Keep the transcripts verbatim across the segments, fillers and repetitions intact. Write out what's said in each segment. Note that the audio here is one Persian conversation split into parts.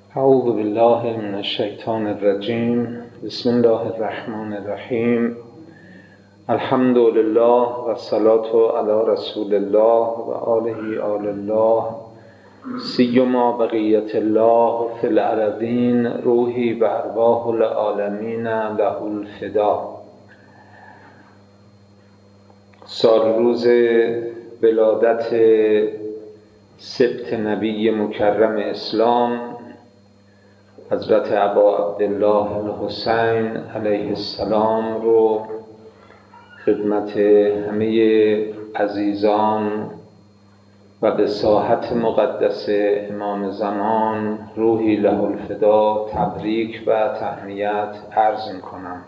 اعوذ بالله من الشیطان الرجیم. بسم الله الرحمن الرحیم. الحمد لله و الصلاة علی رسول الله و آله آل الله سیما بقیت الله فی الارضین روحی و ارواح العالمین له الفدا. سال روز ولادت سبط نبی مکرم اسلام حضرت ابا عبدالله الحسین علیه السلام رو خدمت همه عزیزان و به ساحت مقدس امام زمان روحی له الفدا تبریک و تهنیت عرض می‌کنم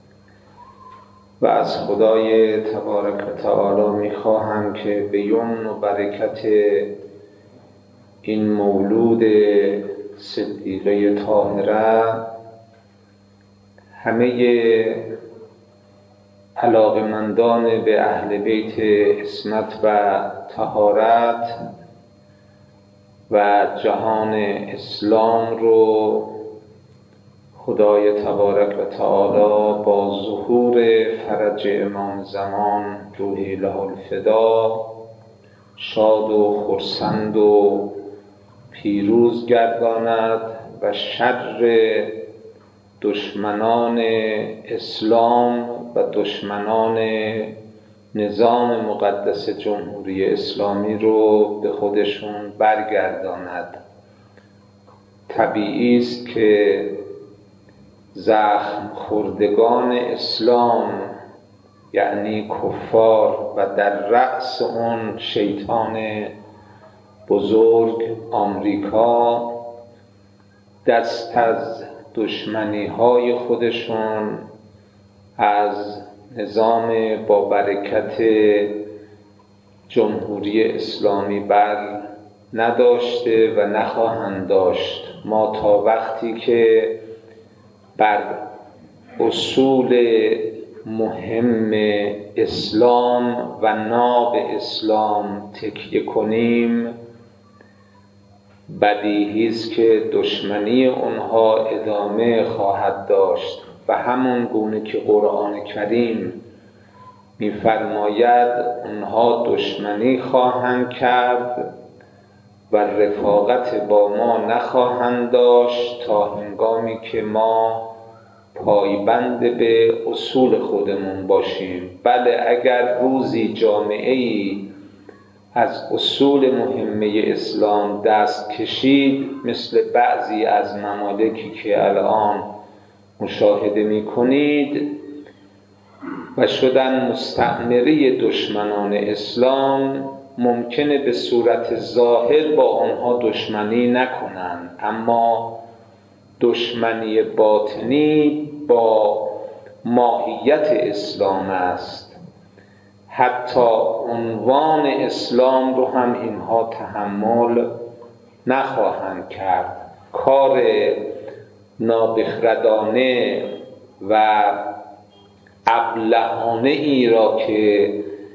و از خدای تبارک و تعالی می‌خواهم که به یمن و برکت این مولود صدیقه طاهره همه علاقمندان به اهل بیت عصمت و طهارت و جهان اسلام رو خدای تبارک و تعالی با ظهور فرج امام زمان روحی له الفدا شاد و خرسند و پیروز گرداند و شر دشمنان اسلام و دشمنان نظام مقدس جمهوری اسلامی رو به خودشون برگرداند. طبیعی است که زخم خوردگان اسلام یعنی کفار و در رأس اون شیطان بزرگ آمریکا دست از دشمنی های خودشون از نظام با برکت جمهوری اسلامی بر نداشته و نخواهند داشت. ما تا وقتی که بر اصول مهم اسلام و ناب اسلام تکیه کنیم بدیهی است که دشمنی اونها ادامه خواهد داشت و همون گونه که قرآن کریم می‌فرماید اونها دشمنی خواهند کرد و رفاقت با ما نخواهند داشت تا هنگامی که ما پایبند به اصول خودمون باشیم. بله، اگر روزی جامعه‌ای از اصول مهمه اسلام دست کشید مثل بعضی از ممالکی که الان مشاهده می کنید و شدن مستعمره دشمنان اسلام، ممکنه به صورت ظاهر با آنها دشمنی نکنند، اما دشمنی باطنی با ماهیت اسلام است. حتی عنوان اسلام رو هم اینها تحمل نخواهند کرد. کار نابخردانه و ابلهانه ای را که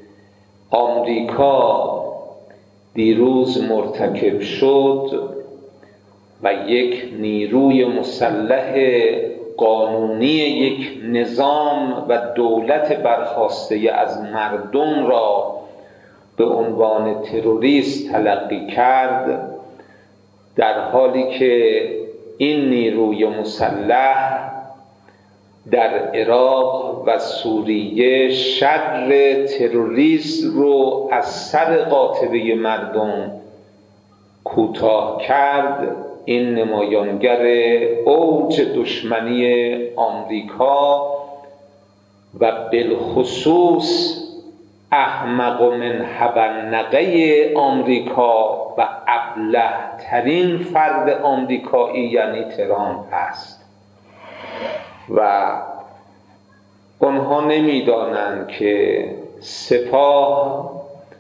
آمریکا دیروز مرتکب شد و یک نیروی مسلح قانونی یک نظام و دولت برخاسته از مردم را به عنوان تروریست تلقی کرد، در حالی که این نیروی مسلح در عراق و سوریه شر تروریست رو از سر قاطبه مردم کوتاه کرد. این نمایانگر اوج دشمنی آمریکا و بالخصوص احمق من حبنقه آمریکا و ابله ترین فرد آمریکایی یعنی ترامپ است و آنها نمیدانند که سپاه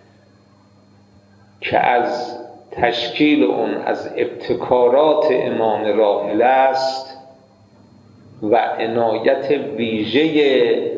که از تشکیل اون از ابتکارات امام راحل است و عنایت ویژه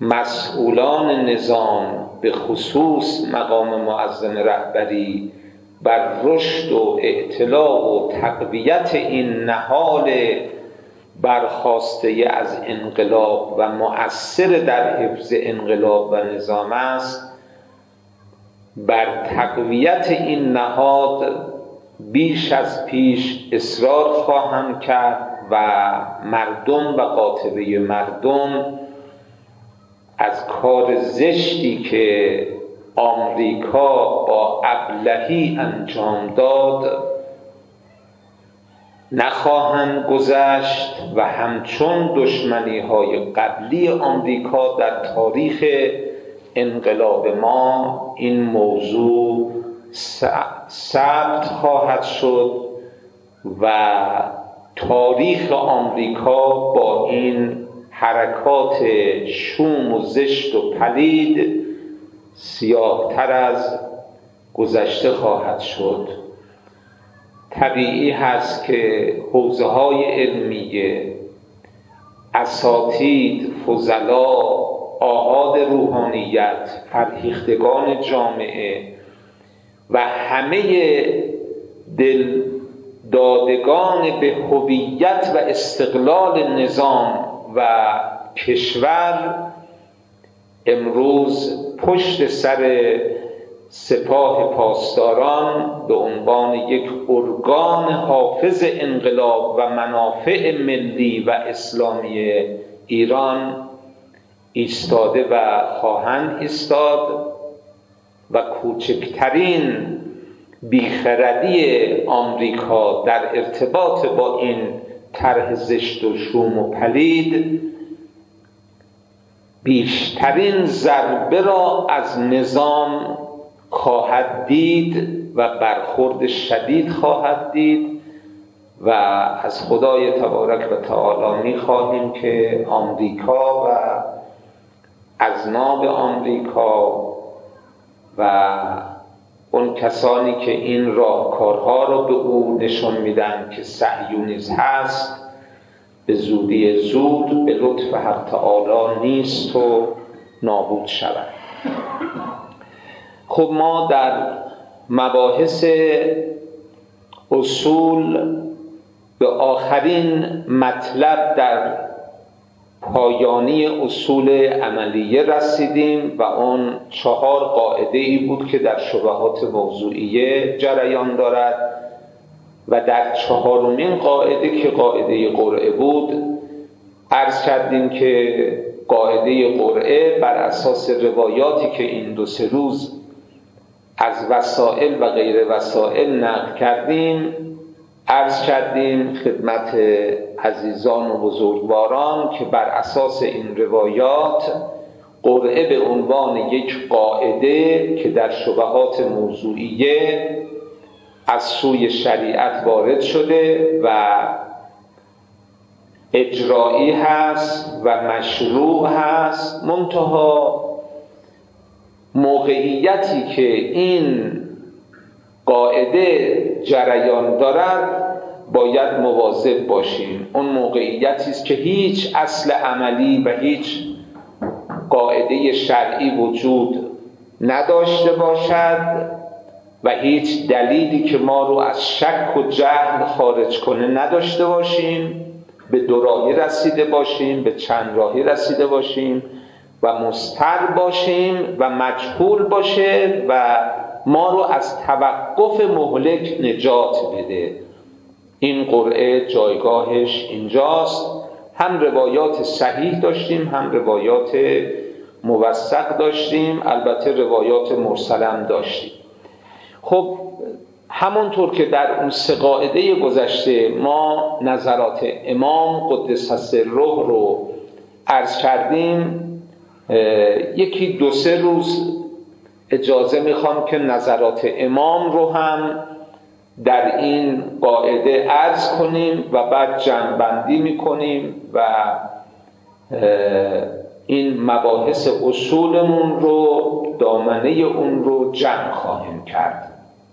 مسئولان نظام به خصوص مقام معظم رهبری بر رشد و اعتلاع و تقویت این نهال برخاسته از انقلاب و مؤثر در حفظ انقلاب و نظام است، بر تقویت این نهاد بیش از پیش اصرار خواهم کرد و مردم و قاطبه مردم از کار زشتی که آمریکا با ابلهی انجام داد نخواهند گذشت و همچون دشمنی های قبلی آمریکا در تاریخ انقلاب ما این موضوع ثبت خواهد شد و تاریخ آمریکا با این حرکات شوم و زشت و پلید سیاه‌تر از گذشته خواهد شد. طبیعی هست که حوزه‌های علمیه، اساتید، فضلا، آحاد روحانیت، فرهیختگان جامعه و همه دل دادگان به هویت و استقلال نظام و کشور امروز پشت سر سپاه پاسداران به عنوان یک ارگان حافظ انقلاب و منافع ملی و اسلامی ایران ایستاده و خواهند ایستاد و کوچکترین بیخردی آمریکا در ارتباط با این طرح زشت و شوم و پلید بیشترین ضربه را از نظام خواهد دید و برخورد شدید خواهد دید و از خدای تبارک و تعالی می خواهیم که آمریکا و اذناب آمریکا و اون کسانی که این راهکارها را به او نشان میدن که صهیونیسم هست به زودی زود به لطف حق تعالی نیست و نابود شود. خب ما در مباحث اصول به آخرین مطلب در پایانی اصول عملیه رسیدیم و اون چهار قاعده ای بود که در شبهات موضوعیه جریان دارد و در چهارمین قاعده که قاعده قرعه بود عرض کردیم که قاعده قرعه بر اساس روایاتی که این دو سه روز از وسائل و غیر وسائل نقل کردیم عرض کردیم خدمت عزیزان و بزرگواران که بر اساس این روایات قرعه به عنوان یک قاعده که در شبهات موضوعیه از سوی شریعت وارد شده و اجرایی هست و مشروع هست، منتها موقعیتی که این قاعده جریان دارد باید مواظب باشیم. اون موقعیتی است که هیچ اصل عملی و هیچ قاعده شرعی وجود نداشته باشد و هیچ دلیلی که ما رو از شک و جهل خارج کنه نداشته باشیم، به دو راهی رسیده باشیم، به چند راهی رسیده باشیم و مضطر باشیم و مجهول باشه و ما رو از توقف مهلک نجات بده. این قرعه جایگاهش اینجاست. هم روایات صحیح داشتیم هم روایات موثق داشتیم، البته روایات مرسلم داشتیم. خب همونطور که در اون سه قاعده گذشته ما نظرات امام قدس سره رو عرض کردیم، یکی دو سه روز اجازه میخوام که نظرات امام رو هم در این قاعده عرض کنیم و بعد جمع‌بندی میکنیم و این مباحث اصولمون رو دامنه اون رو جمع خواهیم کرد.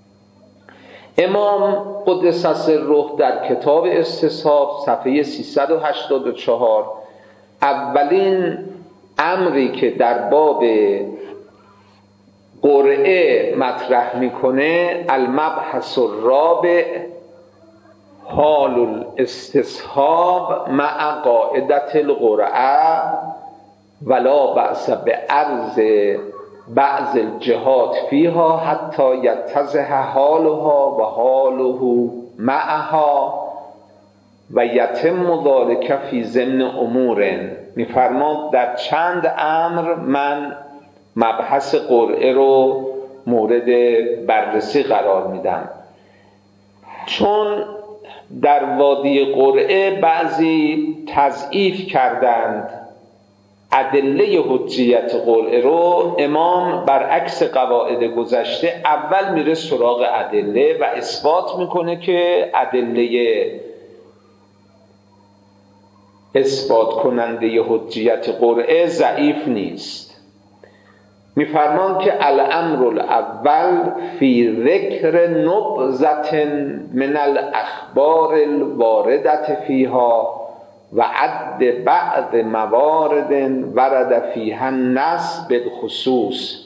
امام قدس سره در کتاب استصحاب صفحه سیصد و هشتاد و چهار اولین امری که در باب قرعه مطرح میکنه، المبحث الرابع حال الاستصحاب مع قاعدة القرعه ولا بأس بعرض بعض الجهات فيها حتی یتضح حالها و حاله معها و یتم ذلک فی ضمن امور. میفرماد در چند امر من مبحث قرعه رو مورد بررسی قرار میدم، چون در وادی قرعه بعضی تضعیف کردند ادله حجیت قرعه رو. امام برعکس قواعد گذشته اول میره سراغ ادله و اثبات میکنه که ادله اثبات کننده حجیت قرعه ضعیف نیست. میفرمان که الامر الاول فی ذکر نبذة من الاخبار الوارده فیها و عد بعض موارد ورد فیها النص بالخصوص.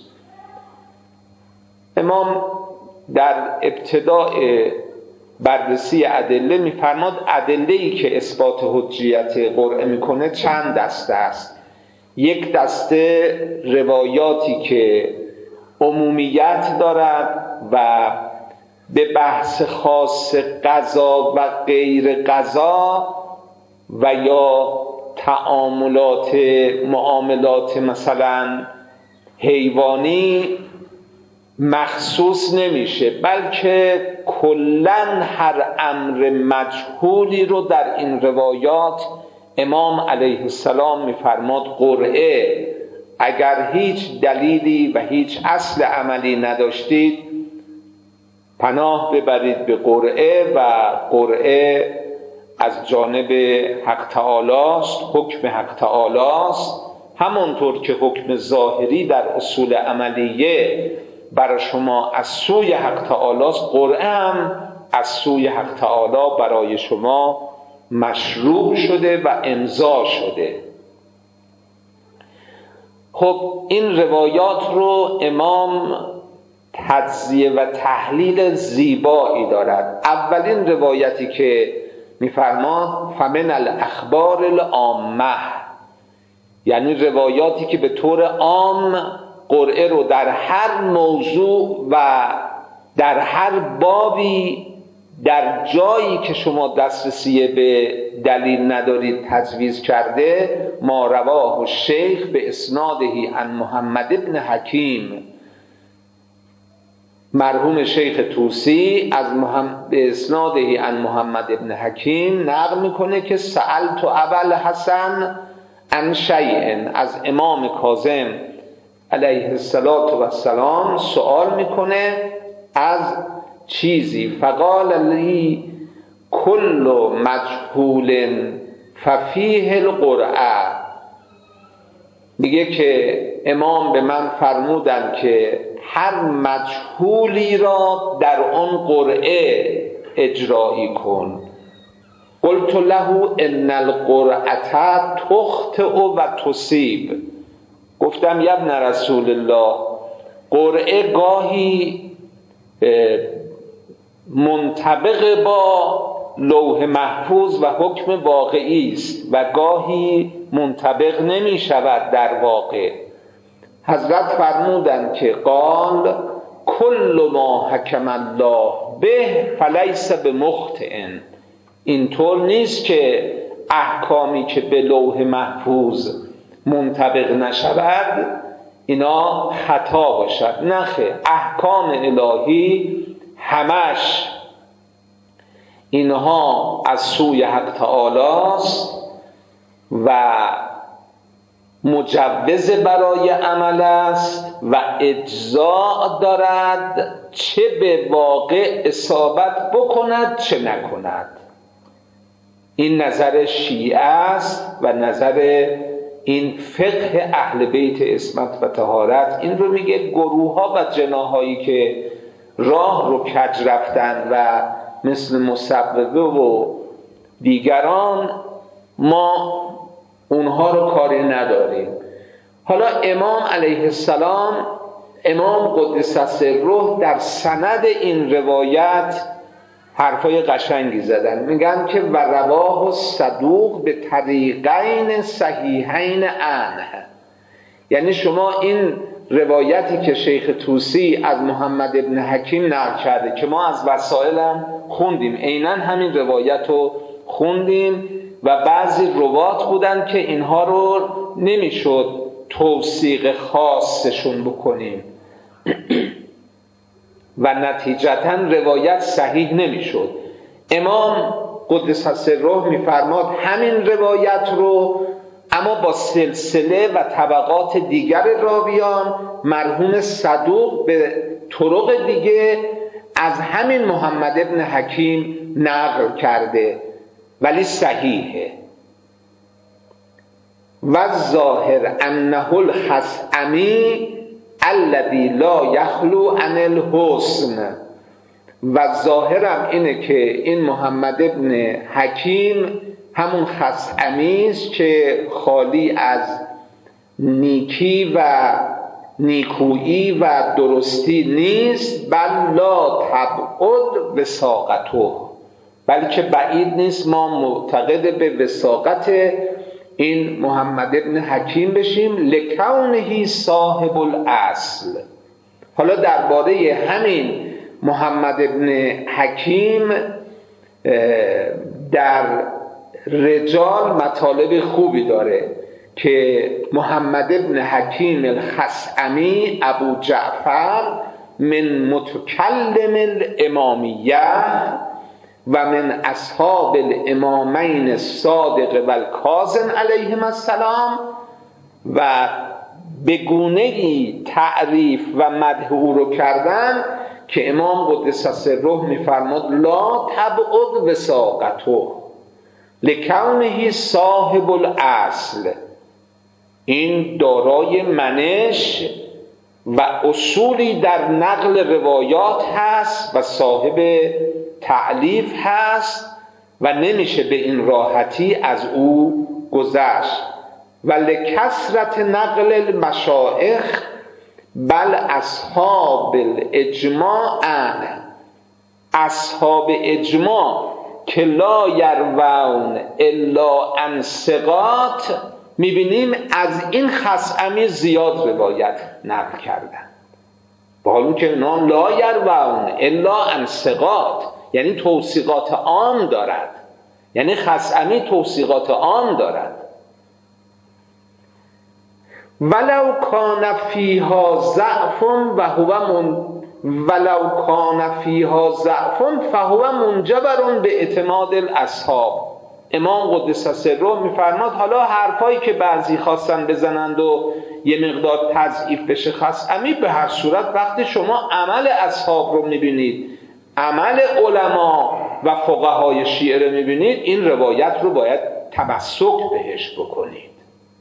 امام در ابتدای بررسی ادله میفرماد ادله‌ای که اثبات حجیت قرعه میکنه چند دسته است. یک دسته روایاتی که عمومیت دارد و به بحث خاص قضا و غیر قضا و یا تعاملات معاملات مثلا حیوانی مخصوص نمیشه، بلکه کلن هر امر مجهولی رو در این روایات امام علیه السلام میفرماد قرعه اگر هیچ دلیلی و هیچ اصل عملی نداشتید پناه ببرید به قرعه و قرعه از جانب حق تعالی است، حکم حق تعالی است. همانطور که حکم ظاهری در اصول عملیه برای شما از سوی حق تعالی است، قرعه هم از سوی حق تعالی برای شما مشروع شده و امضا شده. خب این روایات رو امام تجزیه و تحلیل زیبایی دارد. اولین روایتی که میفرماد فمن الاخبار العامه، یعنی روایاتی که به طور عام قرعه رو در هر موضوع و در هر بابی در جایی که شما دسترسی به دلیل ندارید تجویز کرده. ما رواه الشیخ به اسنادهی عن محمد ابن حکیم، مرحوم شیخ طوسی از محمد به اسنادهی عن محمد ابن حکیم نقل میکنه که سألت ابا الحسن عن شیء، از امام کاظم علیه السلام سوال میکنه از چیزی. فقال لی کل مجهول ففیه القرعه، میگه که امام به من فرمودن که هر مجهولی را در آن قرعه اجرایی کن. قلت له ان القرعه تخطئ و تصیب. گفتم یا ابن رسول الله، قرعه گاهی منطبق با لوح محفوظ و حکم واقعی است و گاهی منطبق نمی شود در واقع. حضرت فرمودند که قال کل ما حکم الله به فلیس بمخطئ. اینطور نیست که احکامی که به لوح محفوظ منطبق نشود اینا خطا باشد. نخیر، احکام الهی همش اینها از سوی حق تعالی است و مجوز برای عمل است و اجزاء دارد، چه به واقع اصابت بکند چه نکند. این نظر شیعه است و نظر این فقه اهل بیت عصمت و طهارت. این رو میگه گروه ها و جناهایی که راه رو کج رفتن و مثل مصوبه و دیگران، ما اونها رو کاری نداریم. حالا امام علیه السلام امام قدس سره در سند این روایت حرفای قشنگی زدن، میگن که و رواه صدوق به طریقین صحیحین عنه، یعنی شما این روایتی که شیخ طوسی از محمد ابن حکیم نقل کرده که ما از وسائل هم خوندیم، عیناً همین روایت رو خوندیم و بعضی روات بودن که اینها رو نمیشد توثیق خاصشون بکنیم و نتیجتاً روایت صحیح نمیشد. امام قدس سره میفرماد همین روایت رو اما با سلسله و طبقات دیگر راویان مرحوم صدوق به طرق دیگه از همین محمد ابن حکیم نقل کرده ولی صحیحه. و ظاهر انه الحسعمی الذی لا یخلو عن الحسن، و ظاهرم اینه که این محمد ابن حکیم همون خثعمی است که خالی از نیکی و نیکویی و درستی نیست، بل لا تبعد وثاقته، بلکه بعید نیست ما معتقد به وثاقت این محمد ابن حکیم بشیم، لکونه صاحب الاصل. حالا درباره همین محمد ابن حکیم در رجال مطالب خوبی داره که محمد ابن حکیم الخثعمی ابو جعفر من متکلم الامامیه و من اصحاب الامامین الصادق و الکاظم علیهم السلام، و به گونه‌ای تعریف و مدح او رو کردن که امام قدس سره میفرماد لا تبعد وثاقته لکونه صاحب الاصل، این دارای منش و اصولی در نقل روایات هست و صاحب تألیف هست و نمیشه به این راحتی از او گذشت. و لکثرت نقل المشایخ بل اصحاب الاجماع عنه، اصحاب اجماع که لا یروون الا عن ثقات، میبینیم از این خثعمی زیاد روایت نقل کردن، با حالی که اینا لا یروون الا عن ثقات، یعنی توثیقات عام دارد، یعنی خثعمی توثیقات عام دارد. ولو کان فیها ضعف و هو من ولو کان فیها ضعف فهو منجبر به اعتماد الاصحاب. امام قدس سره میفرماد حالا حرفایی که بعضی خواستن بزنند و یه مقدار تضعیف بشه خثعمی، به هر صورت وقتی شما عمل اصحاب رو میبینید، عمل علما و فقهای شیعه رو میبینید، این روایت رو باید تمسک بهش بکنید.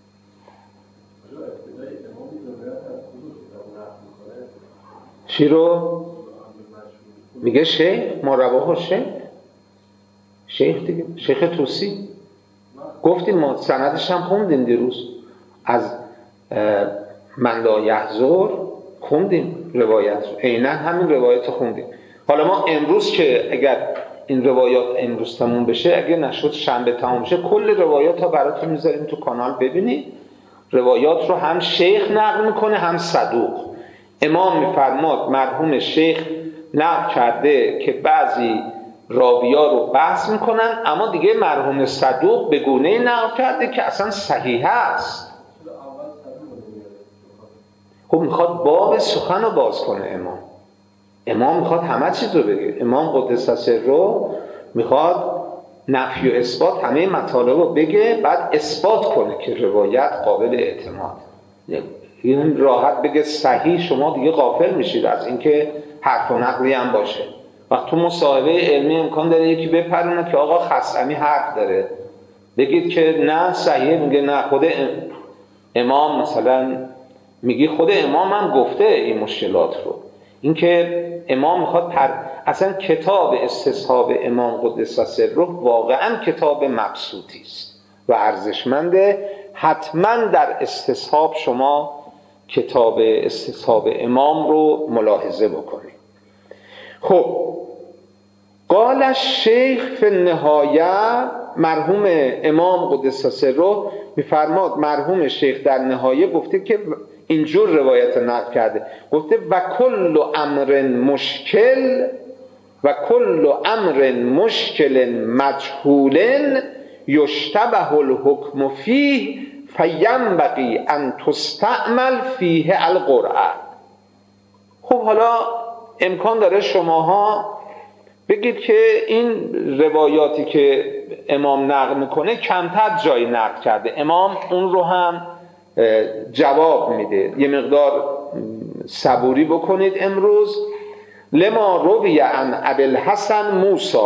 چی رو؟ میگه شیخ ما رواه شیخ شیخ دیگه شیخ طوسی گفتیم، ما سندش هم خوندیم دیروز از من لا یحضر خوندیم روایت، عیناً همین روایت خوندیم. حالا ما امروز که اگر این روایات امروز تموم بشه، اگر نشد شنبه تموم بشه، کل روایات ها براتون میذاریم تو کانال ببینید. روایات رو هم شیخ نقل میکنه هم صدوق. امام میفرماد مرحوم شیخ نقل کرده که بعضی راویا رو بحث میکنن، اما دیگه مرحوم صدوق به گونه نقل کرده که اصلا صحیح است. خب میخواد باب سخن رو باز کنه امام. امام میخواد همه چیز رو بگه. امام قدس سره میخواد نفی و اثبات همه مطالب رو بگه، بعد اثبات کنه که روایت قابل اعتماد. این راحت بگه صحیح، شما دیگه غافل میشید از اینکه حرف و نقلی هم باشه. وقت تو مصاحبه علمی امکان داره یکی بپرونه که آقا خثعمی حرف داره، بگید که نه صحیح، میگه نه خود امام مثلا میگی خود امام هم گفته این مشکلات رو. این که امام میخواد پر... اصلا کتاب استصحاب امام قدس سره واقعا کتاب مبسوطی است و ارزشمنده. حتما در استصحاب شما کتاب استصحاب امام رو ملاحظه بکنید. خب قال الشیخ فی النهایه، مرحوم امام قدس سره میفرماد، مرحوم شیخ در نهایه گفته که اینجور روایت نقل کرده، گفته و کل امر مشکل و کل امر مشکل مجهول یشتبه الحکم فیه فینبغی ان تستعمل فیه القرعه. خب حالا امکان داره شماها بگید که این روایاتی که امام نقل میکنه کمتر جای نقل کرده، امام اون رو هم جواب میده. یه مقدار صبوری بکنید امروز. لما روی عن ابوالحسن موسی،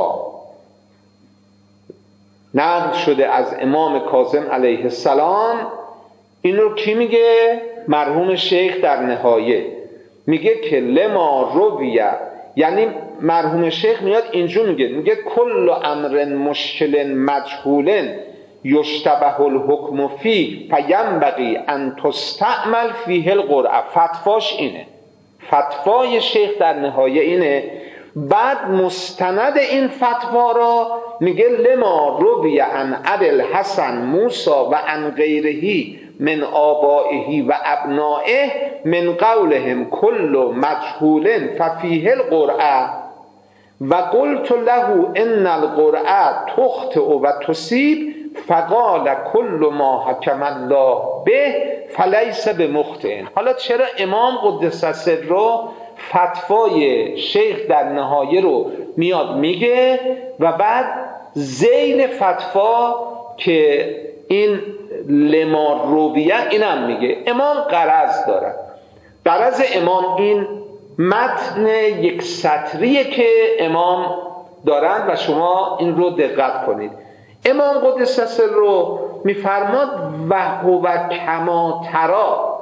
نقل شده از امام کاظم علیه السلام. این رو کی میگه؟ مرحوم شیخ در نهایه میگه که لما روی، یعنی مرحوم شیخ میاد اینجور میگه، میگه کل امر مشکل مجهول یشتبه الحکم فیه فینبغی ان تستعمل فیه القرعه. فتواش اینه، فتوای شیخ در نهایه اینه. بعد مستند این فتوا را میگه لما روی عن ابوالحسن موسی و عن غیره من آبائه و ابنائه من قولهم کل مجهول ففیه القرعه و قلت له ان القرعه تخطئ و تصیب فقال کل ما حکم الله به فلیس بمخطئ. حالا چرا امام قدس سره فتوای شیخ در نهایه رو میاد میگه و بعد ذیل فتوا که این لما رویه اینم میگه؟ امام غرض دارن. غرض امام این متن یک سطریه که امام دارن و شما این رو دقت کنید. امام قدس سره میفرماد و هو کما ترا،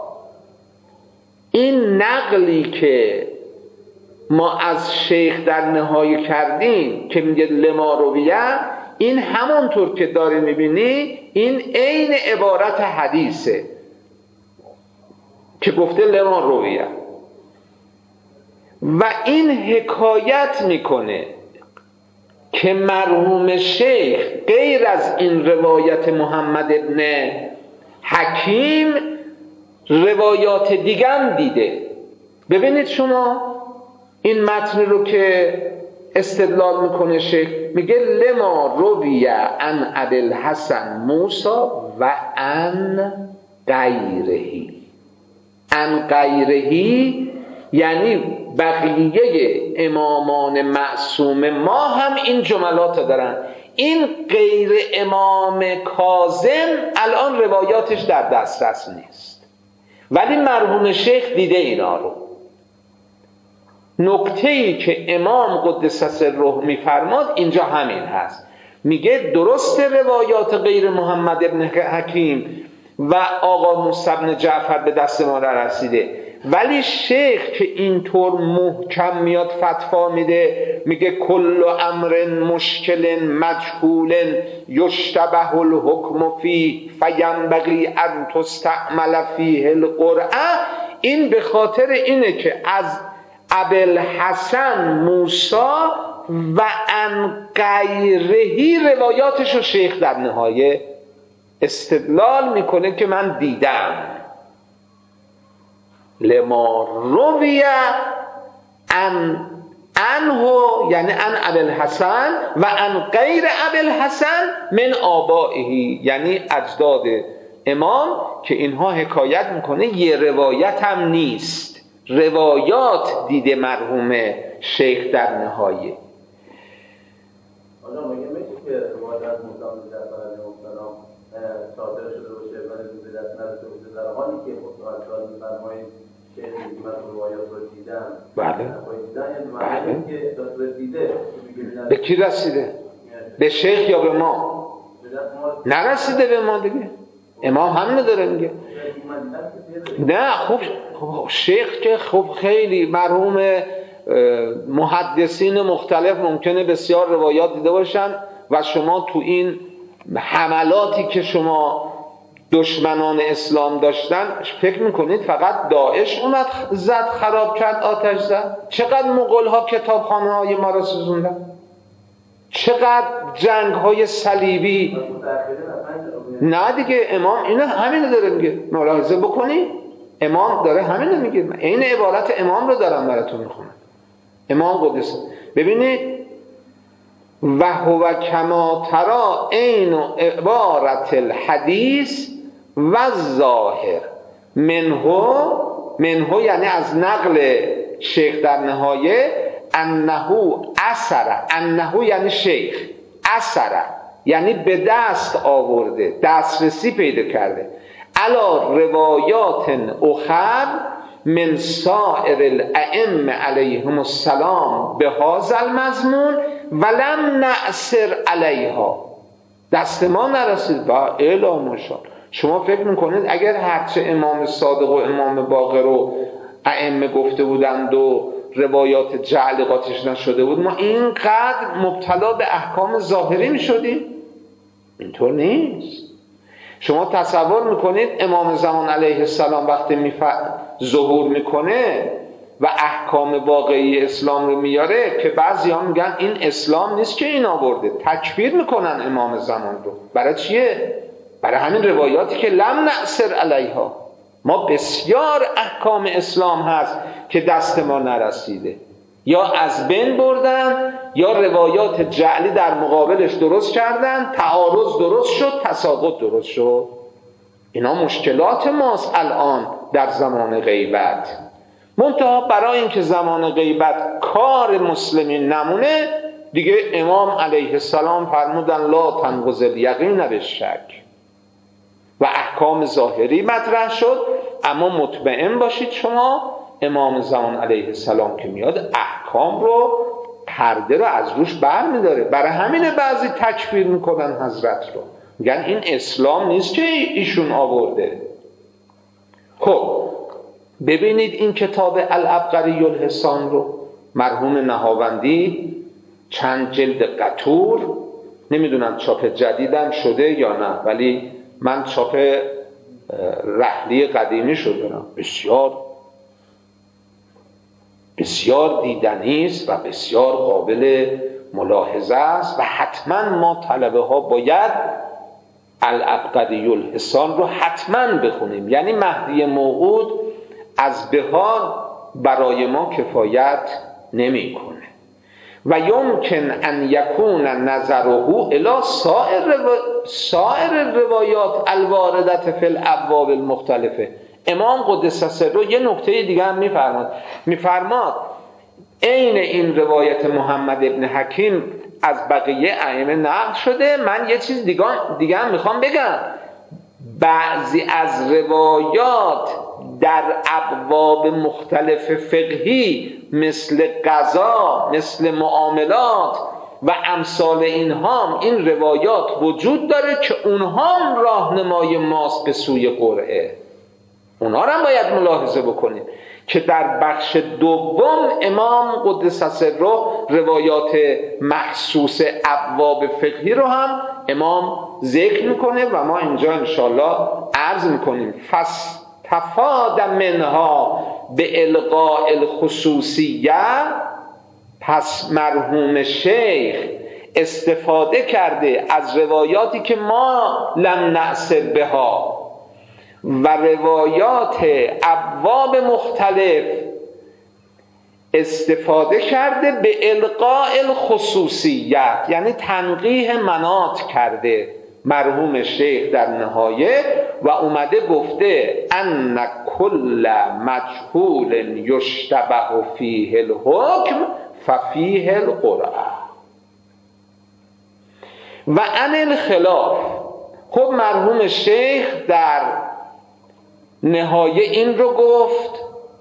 این نقلی که ما از شیخ در نهایه کردیم که میگه لما رویه، این همونطور که داری میبینی این عین عبارت حدیثه که گفته لما رویه و این حکایت میکنه که مرحوم شیخ غیر از این روایت محمد ابن حکیم روایات دیگم دیده. ببینید شما این متن رو که استدلال میکنه شیخ، میگه لما رویه عن ابوالحسن موسی و عن غیره. عن غیره یعنی بقیه امامان معصوم ما هم این جملات دارن. این غیر امام کاظم الان روایاتش در دسترس نیست، ولی مرحوم شیخ دیده اینا رو. نکته‌ای که امام قدس سره میفرماد اینجا همین هست، میگه درست روایات غیر محمد ابن حکیم و آقا موسی بن جعفر به دست ما رسیده، ولی شیخ که اینطور محکم میاد فتوا میده، میگه کل امر مشکل مجهول یشتبه الحکم فیه فینبغی ان تستعمل فیه القرعه. این به خاطر اینه که از ابوالحسن موسی و عن غیره روایاتش رو شیخ در نهایه استدلال میکنه که من دیدم. لما رویه عن عنه یعنی عن ابوالحسن و عن غیر ابوالحسن من آبائه یعنی اجداد امام، که اینها حکایت میکنه، یه روایت هم نیست، روایات دیده مرحوم شیخ در نهایه. حالا مگه میشه که روایت از موسی بن جعفر علیه السلام صادر شده باشه ولی به دست نرسیده باشه، در حالی که متأصل می‌فرمایید شیخ میگه من روایات رو دیدم؟ بله. دیدن یعنی معنی که دست دیده. به کی رسیده؟ به شیخ یا به ما؟ نرسیده به ما دیگه. امام همینو داره میگه. نه خب شیخ که خب خیلی مرحوم محدثین مختلف ممکنه بسیار روایات دیده باشن و شما تو این حملاتی که شما دشمنان اسلام داشتن، فکر میکنید فقط داعش اومد زد خراب کرد آتش زد؟ چقدر مغول ها کتابخانه های ما را سوزوندن؟ چقدر جنگ های صلیبی؟ نه دیگه امام اینه همینو داره میگه، ملاحظه بکنی امام داره همینو میگه. این عبارت امام رو دارم براتون میخونم. امام قدس ببینید، و هو کما ترا عین عبارت الحدیث و ظاهر منه، منه یعنی از نقل شیخ در نهایه، انه اثر، انه یعنی شیخ، اثر یعنی به دست آورده، دسترسی پیدا کرده، علا روایات اخر من سائر الائمه علیهم السلام به هذا المضمون ولم نأثر علیها، دست ما نرسید. با الا ماشاءالله. شما فکر میکنید اگر هرچه امام صادق و امام باقر و ائمه گفته بودند و روایات جعل قاطش نشده بود ما اینقدر مبتلا به احکام ظاهری میشدیم؟ اینطور نیست. شما تصور میکنید امام زمان علیه السلام وقتی میف... ظهور میکنه و احکام واقعی اسلام رو میاره که بعضی ها میگن این اسلام نیست که این آورده، تکفیر میکنن امام زمان رو. برای چیه؟ برای همین روایاتی که لم نأثر علیها، ما بسیار احکام اسلام هست که دست ما نرسیده، یا از بین بردن یا روایات جعلی در مقابلش درست کردن، تعارض درست شد، تساقط درست شد. اینا مشکلات ماست الان در زمان غیبت. منتها برای اینکه زمان غیبت کار مسلمین نمونه دیگه امام علیه السلام فرمودن لا تنقض الیقین بالشک و احکام ظاهری مطرح شد. اما مطمئن باشید شما امام زمان علیه السلام که میاد احکام رو، پرده رو از روش بر میداره. برای همین بعضی تکفیر میکنن حضرت رو، میگن این اسلام نیست که ایشون آورده. خب ببینید این کتاب العبقری الحسان رو مرحوم نهاوندی، چند جلد قطور، نمیدونم چاپ جدیدم شده یا نه، ولی من چاپ رحلی قدیمی شده، بسیار بسیار دیدنی است و بسیار قابل ملاحظه است و حتما ما طلبه ها باید العبقری الحسان رو حتما بخونیم. یعنی مهدی موعود از بهار برای ما کفایت نمی کنه و یمکن ان یکون نظره الی سایر سایر روایات الواردت فی الابواب المختلفه. امام قدس سره یه نکته دیگه هم میفرماد، میفرماد عین این روایت محمد ابن حکیم از بقیه ائمه نقل شده. من یه چیز دیگه دیگه هم میخوام بگم، بعضی از روایات در ابواب مختلف فقهی مثل قضا، مثل معاملات و امثال اینها، این روایات وجود داره که اونها هم راهنمای ماست به سوی قرعه. اونها رو هم باید ملاحظه بکنید که در بخش دوم امام قدس سره روایات مخصوص ابواب فقهی رو هم امام ذکر میکنه و ما اینجا انشالله عرض میکنیم. فاستفاد منها به القاء الخصوصیه، پس مرحوم شیخ استفاده کرده از روایاتی که ما لم نأثر بها و روایات ابواب مختلف، استفاده کرده به القاء الخصوصیت، یعنی تنقیح مناط کرده مرحوم شیخ در نهایه و اومده گفته ان کل مجهول یشتبه فیه الحکم ففیه القرعه و عن الخلاف. خب مرحوم شیخ در نهایه این رو گفت،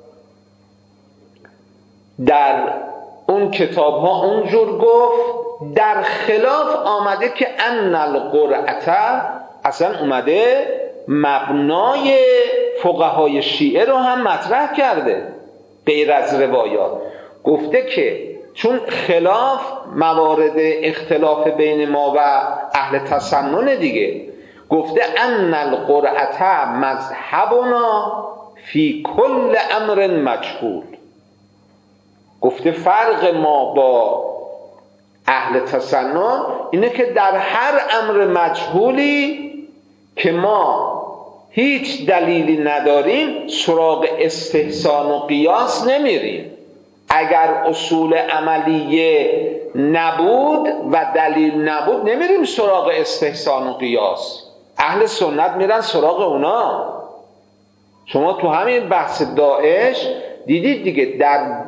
در اون کتاب ها اونجور گفت، در خلاف آمده که ان القرعه، اصلا اومده مبنای فقهای شیعه رو هم مطرح کرده غیر از روایات. گفته که چون خلاف موارد اختلاف بین ما و اهل تسنن دیگه، گفته ان القرعه مذهبنا فی کل امر مجهول. گفته فرق ما با اهل تسنن اینه که در هر امر مجهولی که ما هیچ دلیلی نداریم سراغ استحسان و قیاس نمیریم. اگر اصول عملیه نبود و دلیل نبود نمیریم سراغ استحسان و قیاس. اهل سنت میرن سراغ اونا. شما تو همین بحث داعش دیدید دیگه، در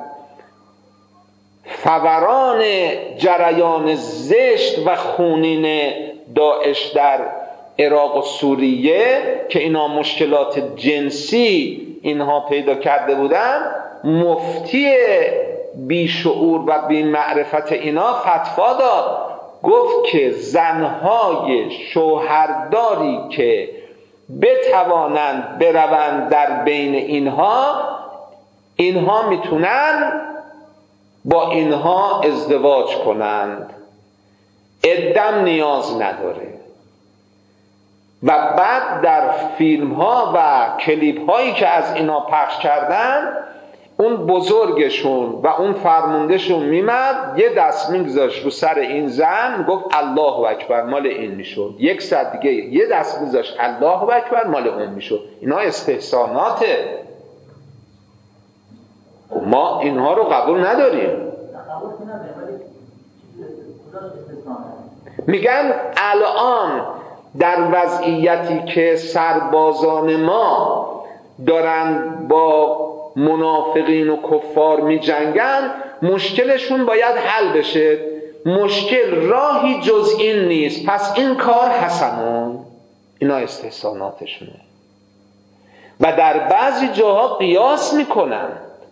فوران جریان زشت و خونین داعش در عراق و سوریه که اینا مشکلات جنسی اینها پیدا کرده بودن، مفتی بیشعور و بی معرفت اینا فتوا داد، گفت که زنهای شوهرداری که بتوانند بروند در بین اینها، اینها میتونن با اینها ازدواج کنند، عدم نیاز نداره. و بعد در فیلم ها و کلیپ هایی که از اینا پخش کردن، اون بزرگشون و اون فرموندهشون میمد یه دست میگذاشت رو سر این زن، گفت الله اکبر، مال این میشد. یک ساعت دیگه یه دست میگذاشت الله اکبر، مال اون میشد. اینا استحساناته. ما اینها رو قبول نداریم. میگن الان در وضعیتی که سربازان ما دارن با منافقین و کفار می جنگن، مشکلشون باید حل بشه. مشکل راهی جز این نیست، پس این کار حسنون. اینا استحساناتشونه. و در بعضی جاها قیاس میکنن.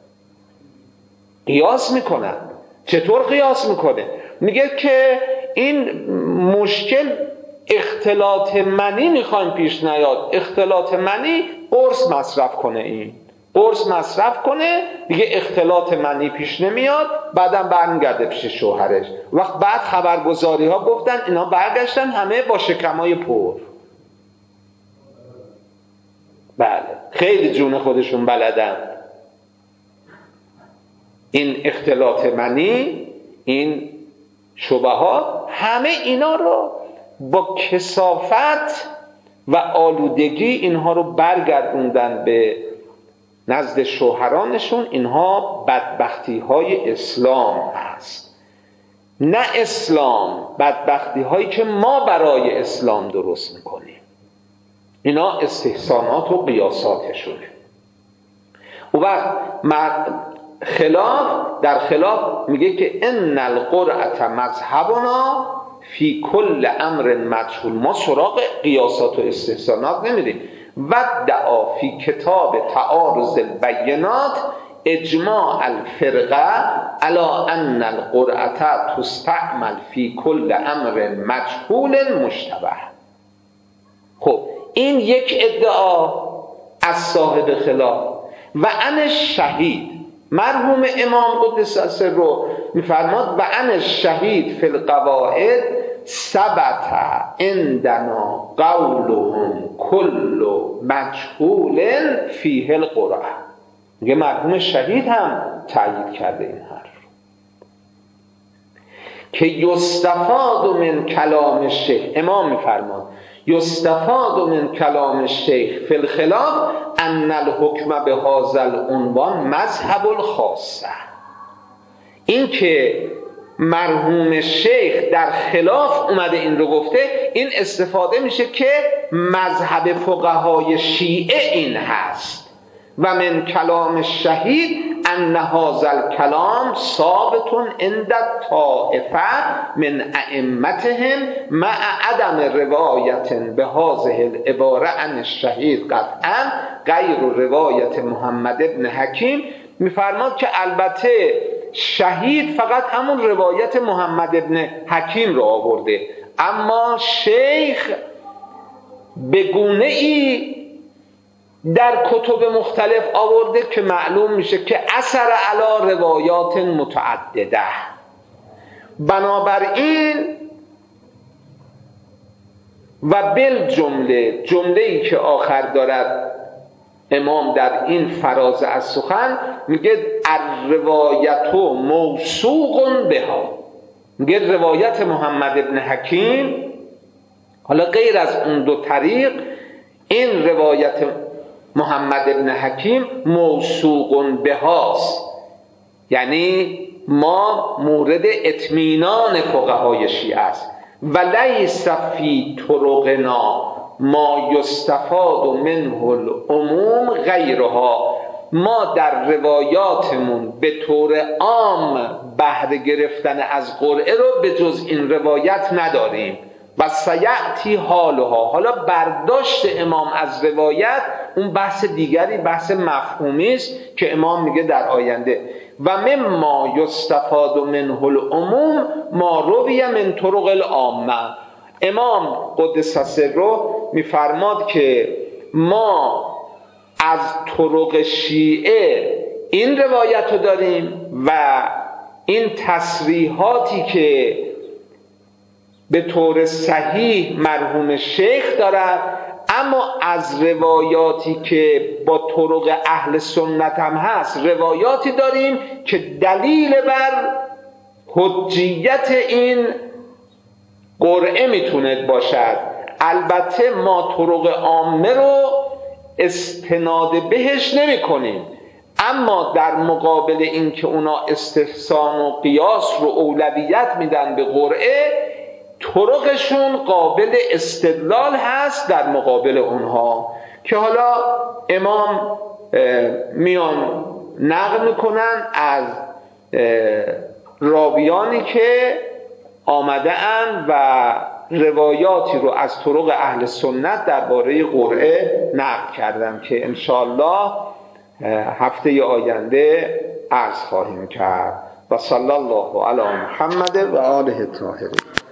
قیاس میکنن. چطور قیاس میکنه؟ میگه که این مشکل اختلاط منی میخوایم پیش نیاد. اختلاط منی قرص مصرف کنه، این قرص مصرف کنه دیگه اختلاط منی پیش نمیاد، بعدم برمیگرده پیش شوهرش. وقت بعد خبرگزاری ها گفتن اینا برگشتن همه با شکمای پر. بله، خیلی جون خودشون بلدن. این اختلاط منی، این شبهات، همه اینا رو با کثافت و آلودگی اینها رو برگردوندن به نزد شوهرانشون. اینها بدبختی های اسلام هست، نه اسلام بدبختی هایی که ما برای اسلام درست میکنیم. اینا استحسانات و قیاساتشونه. و وقت خلاف در خلاف میگه که ان القرعه مذهبنا فی کل امر مجهول. ما سراغ قیاسات و استحسانات نمیریم. و دعا فی کتاب تعارض البینات اجماع الفرقه علی ان القرعه تستعمل فی کل امر مجهول مشتبه. خب این یک ادعا از صاحب خلاف. و ان شهید، مرحوم امام قدس سره میفرماد و ان شهید فی القواعد ثبت عندنا قولهم کل مجهول فیه القرعه. میگه مرحوم شهید هم تایید کرده این حرف که یستفاد من کلام الشیخ. امام میفرماد یستفاد من کلام الشیخ فی الخلاف ان الحکم به هذا العنوان مذهب الخاصه. این که مرحوم شیخ در خلاف اومده این رو گفته، این استفاده میشه که مذهب فقهای شیعه این هست. و من کلام شهید ان هذا الکلام ثابت عند الطائفه من ائمتهم مع عدم روایت به هذه العباره عن الشهید قطعا غیر روایت محمد ابن حکیم. میفرماد که البته شهید فقط همون روایت محمد ابن حکیم رو آورده، اما شیخ به گونه ای در کتب مختلف آورده که معلوم میشه که اثر علی روایات متعدده. بنابراین و بالجمله جمله‌ای که آخر دارد امام در این فراز از سخن میگه الروایت موثوق بها، میگه روایت محمد ابن حکیم، حالا غیر از اون دو طریق، این روایت محمد ابن حکیم موثوق بهاست، یعنی ما مورد اطمینان فقهای شیعه است. و لیس فی طرقنا ما یستفاد منه العموم غیرها، ما در روایاتمون به طور عام بهره گرفتن از قرعه رو به جز این روایت نداریم. و سیأتی حالها، حالا برداشت امام از روایت اون بحث دیگری، بحث مفهومی است که امام میگه در آینده و مما یستفاد منه العموم ما روی من طرق العامه. امام قدس سره میفرماد که ما از طرق شیعه این روایت رو داریم و این تصریحاتی که به طور صحیح مرحوم شیخ دارد، اما از روایاتی که با طرق اهل سنت هم هست روایاتی داریم که دلیل بر حجیت این قرعه میتونه باشد. البته ما طرق عامه رو استناد بهش نمی کنیم، اما در مقابل این که اونا استحسان و قیاس رو اولویت میدن به قرعه، طرقشون قابل استدلال هست در مقابل اونها، که حالا امام میان نقل میکنن از راویانی که آمده اند و روایاتی رو از طرق اهل سنت درباره قرعه نقل کردن که انشاءالله هفته آینده عرض خواهیم کرد. و صلی الله علی محمد و آله الطاهرین.